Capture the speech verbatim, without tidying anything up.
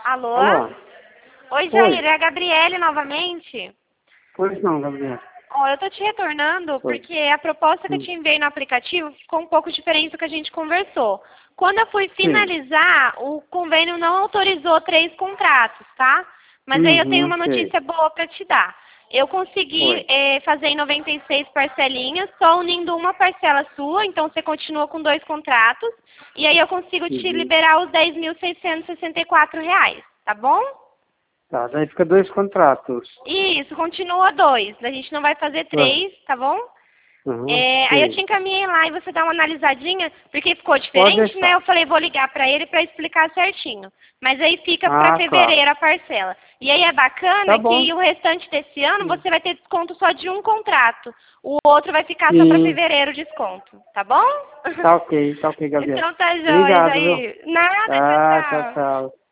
Alô? Alô? Oi, Jair, é a Gabriele novamente. Pois não, Gabriel. Ó, eu tô te retornando Oi. porque a proposta que eu Hum. te enviei no aplicativo ficou um pouco diferente do que a gente conversou. Quando eu fui Sim. finalizar, o convênio não autorizou três contratos, tá? Mas aí eu tenho Uhum, uma sei. notícia boa pra te dar. Eu consegui Oi. eh, fazer em noventa e seis parcelinhas, só unindo uma parcela sua, então você continua com dois contratos, e aí eu consigo te Uhum. liberar os dez mil seiscentos e sessenta e quatro reais, tá bom? Tá, daí fica dois contratos. Isso, continua dois. A gente não vai fazer Ah, três, tá bom? Uhum, É, aí eu te sei. encaminhei lá e você dá uma analisadinha, porque ficou Pode diferente, né? deixar. Eu falei, vou ligar pra ele pra explicar certinho. Mas aí fica pra Ah, claro. fevereiro a parcela. E aí é Tá bacana bom. que o restante desse ano Hum. você vai ter desconto só de um contrato. O outro vai ficar só pra Sim. fevereiro o desconto, tá bom? Tá ok, tá ok, Gabriel. Então tá jóia, Obrigado, viu? Jair. Nada, tchau, Tá, tchau, tchau. tchau.